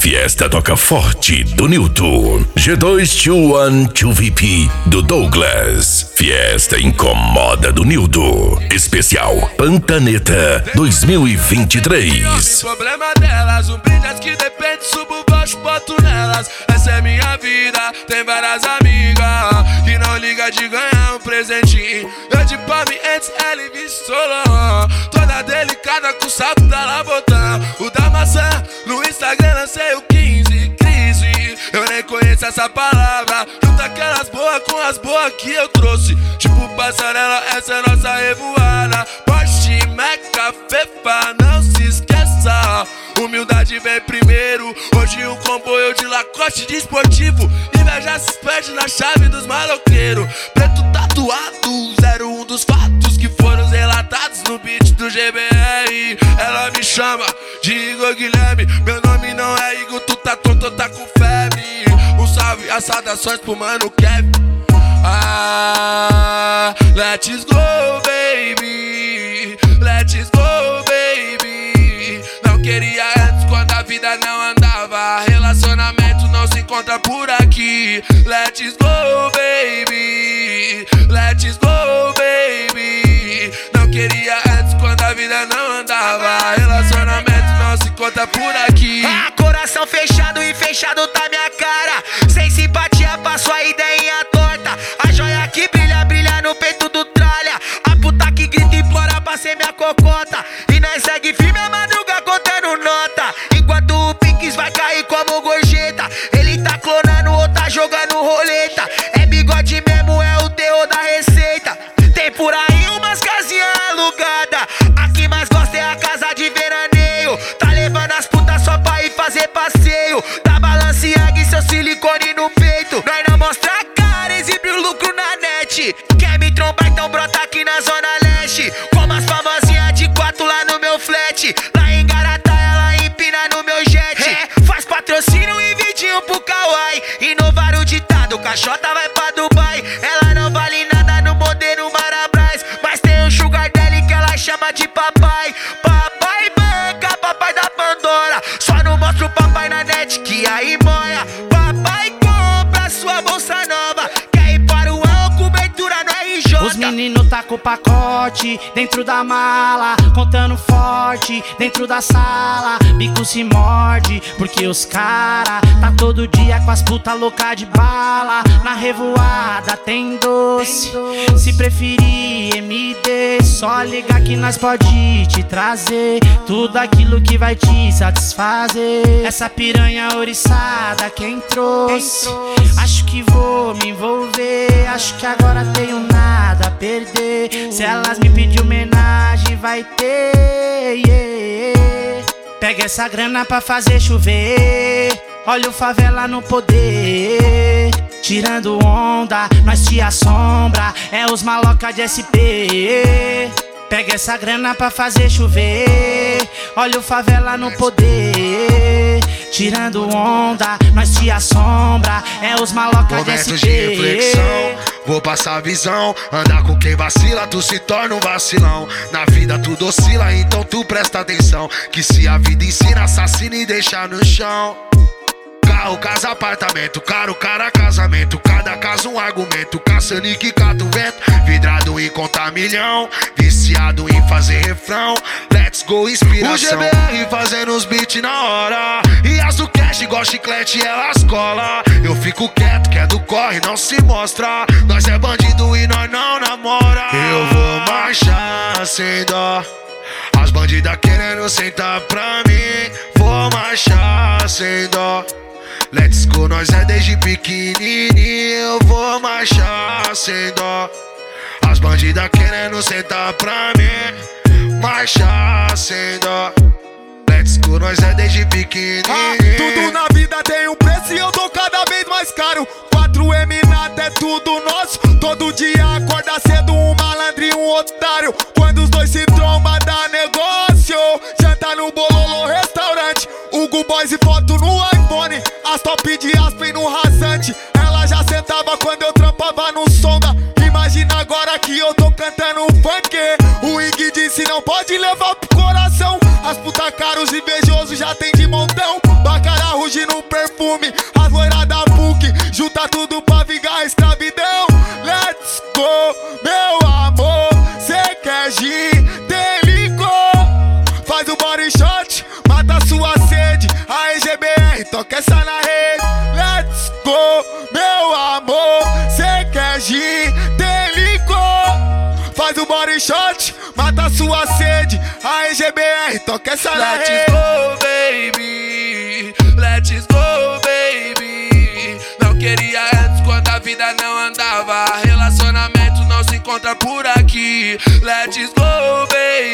Fiesta toca forte do Newton. G221 2VP do Douglas. Fiesta incomoda do Nildo. Especial Pantaneta 2023. O problema delas, um brinde que depende, subo baixo, boto nelas. Essa é minha vida, tem várias amigas que não liga de ganhar um presentinho. Eu de palme antes, ela e Solon. Toda delicada com o salto da Labotã. O da maçã, no Instagram lancei o 15, crise. Eu nem conheço essa palavra. Junta aquelas boas com as boas que eu trouxe. Tipo passarela, essa é nossa revoada. Porsche, Meca, Fefa, não se esqueça. Humildade vem primeiro. Hoje um comboio de Lacoste de esportivo. Inveja se perde na chave dos maloqueiros. Preto tatuado, 01 dos fatos que foram relatados no beat do GBR. Ela me chama de Igor Guilherme. Meu nome não é Igor, tu tá tonto, tá com febre. Um salve, as saudações pro mano Kevin. Ah, let's go, baby. Let's go, baby. Não queria antes quando a vida não andava. Relacionamento não se encontra por aqui. Let's go, baby. Let's go, baby. Não queria antes quando a vida não andava. Relacionamento não se encontra por aqui. Ah, coração fechado e fechado tá minha cara. Sem simpatia pra sua ideinha torta. A joia que brilha, brilha no peito do tralha. A puta que grita e implora pra ser minha cocota. E nós segue firme a madruga contando nota. Enquanto o Pinks vai cair como gorjeta. Ele tá clonando ou tá jogando roleta. É bigode mesmo, é o terror da receita. Tem por aí umas casinhas alugadas. A que mais gosta é a casa de veraneio. Tá levando as putas só pra ir fazer passeio. Da Balenciaga e seu silicone no peito. Nós não mostra a cara, exibe o lucro na net. Quer me trombar, então brota aqui na zona leste. Como as famosinhas de 4 lá no meu flat. Lá em Garatá ela empina no meu jet. Faz patrocínio e vidinho pro Kawaii. Inovar o ditado, caixota vai pra Dubai. Ela não vale nada no modelo Marabras. Mas tem um sugar daddy que ela chama de papai. Papai banca, papai da Pandora. Só não mostra o papai na net que aí moia. Papai compra sua bolsa nova. Quer ir para o ano, cobertura no RJ. Os meninos tá com o pacote dentro da mala, contando forte dentro da sala. Bico se morde porque os cara tá todo dia com as puta louca de bala. Na revoada tem doce, se preferir MD, só ligar que nós pode te trazer tudo aquilo que vai te satisfazer. Essa piranha oriçada quem trouxe? Acho que vou me envolver, acho que agora tenho nada a perder. Se elas me pedir homenagem vai ter, yeah. Pega essa grana pra fazer chover. Olha o favela no poder. Tirando onda, nós te assombra. É os maloca de SP. Pega essa grana pra fazer chover. Olha o favela no poder. Tirando onda, nós te assombra. É os maloca de SP. Momentos de reflexão, vou passar a visão. Andar com quem vacila, tu se torna um vacilão. Na vida tudo oscila, então tu presta atenção. Que se a vida ensina, assassina e deixa no chão. Carro, casa, apartamento, caro, cara, casamento. Cada caso um argumento, caçando que cata o vento. Vidrado em contar milhão, viciado em fazer refrão. Let's go, inspiração. O GBR fazendo os beats na hora. E as do cash igual chiclete, elas cola. Eu fico quieto, que é do corre, não se mostra. Nós é bandido e nós não namora. Eu vou marchar sem dó. As bandidas querendo sentar pra mim. Vou marchar sem dó. Let's go, nós é desde pequenininho. Eu vou marchar sem dó. As bandidas querendo sentar pra mim. Marchar sem dó. Let's go, nós é desde pequenininho. Tudo na vida tem um preço e eu tô cada vez mais caro. 4M nada é tudo nosso. Todo dia acorda cedo um malandro e um otário. Quando os dois se trombam dá negócio. Janta no Bololô restaurante. Hugo Boys e foto no iPhone. As top de Aspen no rasante. Ela já sentava quando eu trampava no sonda. Imagina agora que eu tô cantando funk. O Ig disse não pode levar pro coração. As puta caros invejosos já tem de montão. Bacaraú hoje no perfume. As loiras da PUC, junta tudo pra vingar a escravidão. Let's go, meu amor, cê quer gin, tem licor. Faz o body shot, mata sua sede. A EGBR, toca essa na rede. Let's go, meu amor, cê quer gin, tem licor. Faz o body shot, mata sua sede. A EGBR, toca essa na rede. Let's go, baby. Let's go, baby. Não queria antes quando a vida não andava. Relacionamento não se encontra por aqui. Let's go,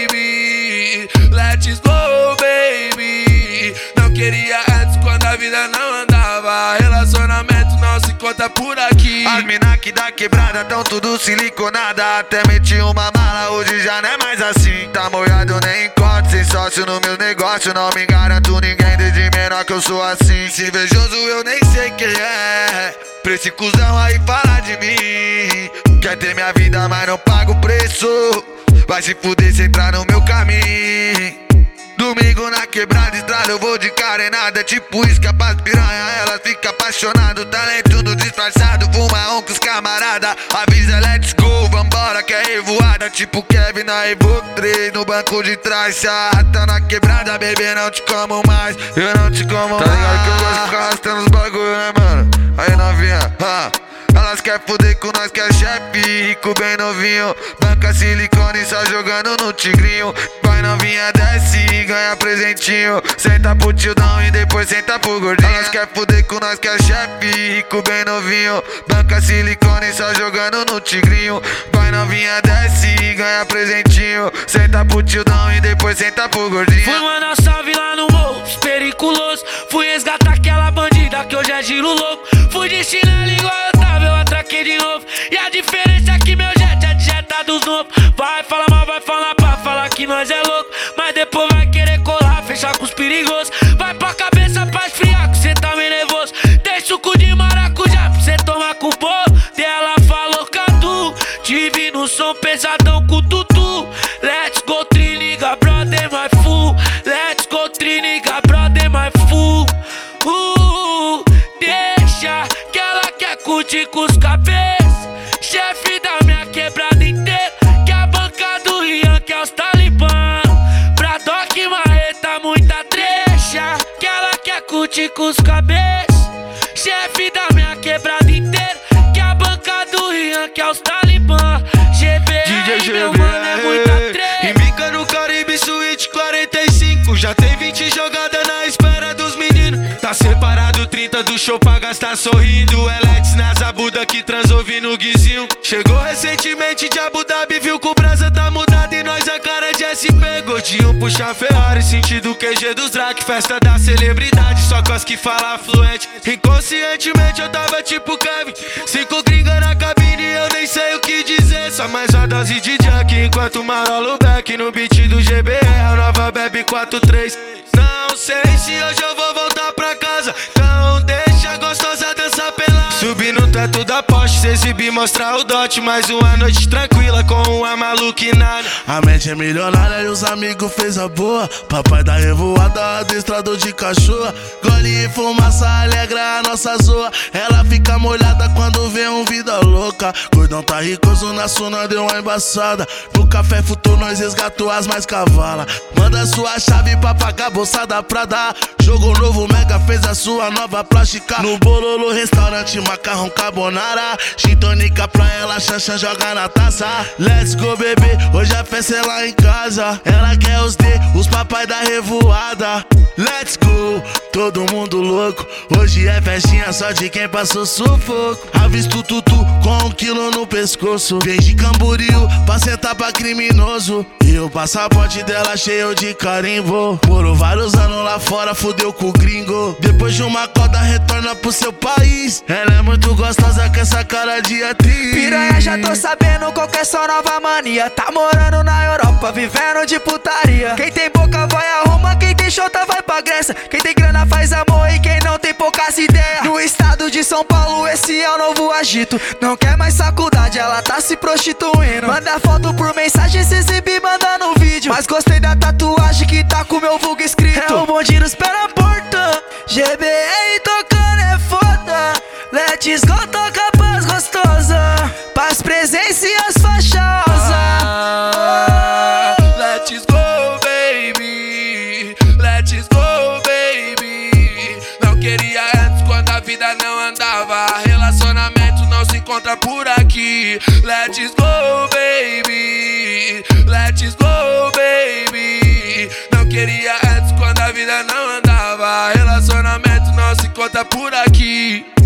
baby. Let's go, baby. Não queria antes quando a vida não andava. Relacionamento não se encontra por aqui. As mina que da quebrada tão tudo siliconada. Até meti uma mala, hoje já não é mais assim. Tá molhado, nem encontro, sem sócio no meu negócio. Não me garanto ninguém, desde menor que eu sou assim. Se invejoso eu nem sei quem é. Pra esse cuzão aí falar de mim. Quer ter minha vida, mas não paga o preço. Vai se fuder se entrar no meu caminho. Domingo na quebrada, estrada, eu vou de carenada. Tipo isca pras piranha, elas ficam apaixonadas. Talento no disfarçado, fuma com os camarada. Avisa, let's go, vambora que é revoada. Tipo Kevin na Evoque 3, no banco de trás. Se arrasta na quebrada, bebê, não te como mais. Eu não te como mais. Tá ligado que eu gosto de ficar arrastando os bagulho, né, mano? Aí novinha, elas quer fuder com nós que é chefe, rico bem novinho. Banca silicone só jogando no tigrinho. Vai novinha, desce e ganha presentinho. Senta pro tildão e depois senta pro gordinho. Elas quer fuder com nós que é chefe, rico bem novinho. Banca silicone só jogando no tigrinho. Vai novinha, desce e ganha presentinho. Senta pro tildão e depois senta pro gordinho. Fui mandar salve lá no morro, periculoso. Fui resgatar aquela bandida que hoje é giro louco. Fui de chinelo igual eu tava, eu atraquei de novo. E a diferença é que meu jet é de jeta dos novos. Vai falar mal, vai falar pra falar que nós é louco. Mas depois vai querer colar, fechar com os perigosos. Vai pra cabeça pra esfriar, que cê tá meio nervoso. Tem suco de maracujá pra cê tomar com o bolo. Dela falou Cadu, tive no som pesadão com o tutu. Let's go, triniga, brother, my fool. Let's go, triniga, brother, my fool. Deixa que ela quer curtir com os cabeças. Chefe da minha quebrada inteira, que a banca do Rian, que é os talibã. Pra Doc Marreta, muita trecha. Que ela quer curtir com os cabeças. Chefe da minha quebrada inteira, que a banca do Rian, que é os talibã. GBR, meu mano, é muita trecha. Embica no Caribe Suite 45. Já tem 20 jogadas na espera dos meninos. Tá separado 30 do show pra gastar sorrindo. Elex nas abuda que transou no guizinho. Chegou recentemente de Abu Dhabi, viu que o brasa tá mudado e nós a cara de SP. Gordinho puxa Ferrari, sentido QG dos Drac. Festa da celebridade, só cos que fala fluente. Inconscientemente eu tava tipo Kevin. 5 gringa na cabine, eu nem sei o que dizer. Só mais uma dose de Jack, enquanto marolo o back no beat do GBR, a nova bebe 4-3. Não sei se hoje eu vou voltar pra casa, então deixa a gostosa dançar pelada. Subir no teto da Porsche, se exibir, mostrar o dote. Mais uma noite tranquila com uma maluquinada. A mente é milionária e os amigos fez a boa. Papai da revoada, adestrador de cachorro. Gole e fumaça alegra a nossa zoa. Ela fica molhada quando vê um vida louca. Gordão tá ricoso, na suna deu uma embaçada. No café futou nós resgatou as mais cavalas. Manda sua chave pra pagar bolsa da Prada. Jogo novo Mega fez a sua nova plástica. No Bololo restaurante macarrão carbonara. Gin tônica pra ela, Xanxan joga na taça. Let's go bebê, hoje a festa é lá em casa. Ela quer os D, os papai da revoada. Let's go, todo mundo louco. Hoje é festinha só de quem passou sufoco. Avisto tutu com 1 quilo no pescoço. Vem de Camboriú pra sentar pra criminoso. E o passaporte dela cheio de carimbo. Morou vários anos lá fora, fudeu com o gringo. Depois de uma coda retorna pro seu país. Ela é muito gostosa com essa cara de atriz. Piranha, já tô sabendo qual que é sua nova mania. Tá morando na Europa, vivendo de putaria. Quem tem boca vai a Roma, quem tem chota vai pra Grécia. Quem tem grana faz amor e quem não tem poucas ideias. No estado de São Paulo esse é o novo agito. Não quer mais faculdade, ela tá se prostituindo. Manda foto por mensagem, se exibir mandando vídeo. Mas gostei da tatuagem que tá com meu vulgo escrito. É o bonde nos pé na porta, GBR tocando é foda. Let's go toca pras gostosa, pras presença e as fachosas. Let's go, baby. Let's go, baby. Não queria antes quando a vida não andava. Relacionamento não se encontra por aqui. Let's go, baby. Let's go, baby. Não queria antes quando a vida não andava. Relacionamento não se encontra por aqui.